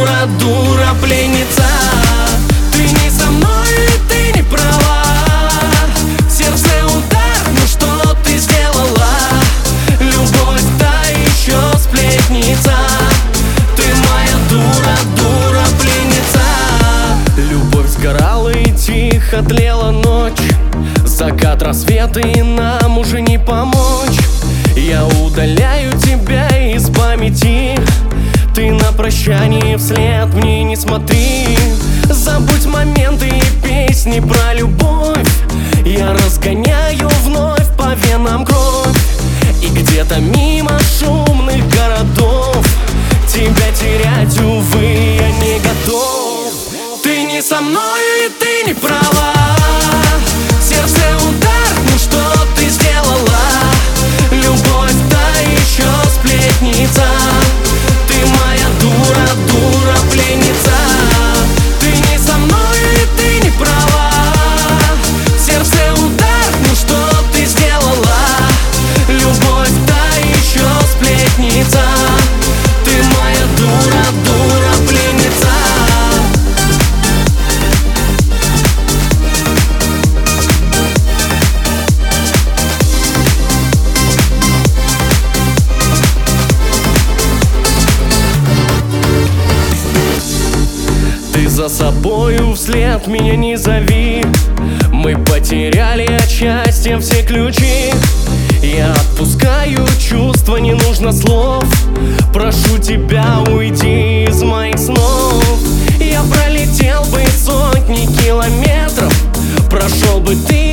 дура, дура, пленница. Ты не со мной, ты не права. Сердце удар, ну что ты сделала? Любовь та еще сплетница. Ты моя дура, дура, пленница. Любовь сгорала и тихо тлела ночь. Закат, рассвет, и нам уже не помочь. Я удаляю тебя из памяти. Ты на прощание вслед мне не смотри. Забудь моменты и песни про любовь. Я разгоняю вновь по венам кровь. И где-то мимо шумных городов тебя терять, увы, я не готов. Ты не со мной, и ты не права. Сердце удар, ну что ты сделала? Любовь та еще сплетница. Ты моя дура, дура, пленница. Ты не со мной, и ты не права. Сердце удар, ну что ты сделала? Любовь та еще сплетница. Ты моя дура, дура, пленница. Ты за собою вслед меня не зови. Мы потеряли от счастья все ключи. Я отпускаю чувства, не нужно слов. Прошу тебя, уйди из моих снов. Я пролетел бы сотни километров, прошел бы ты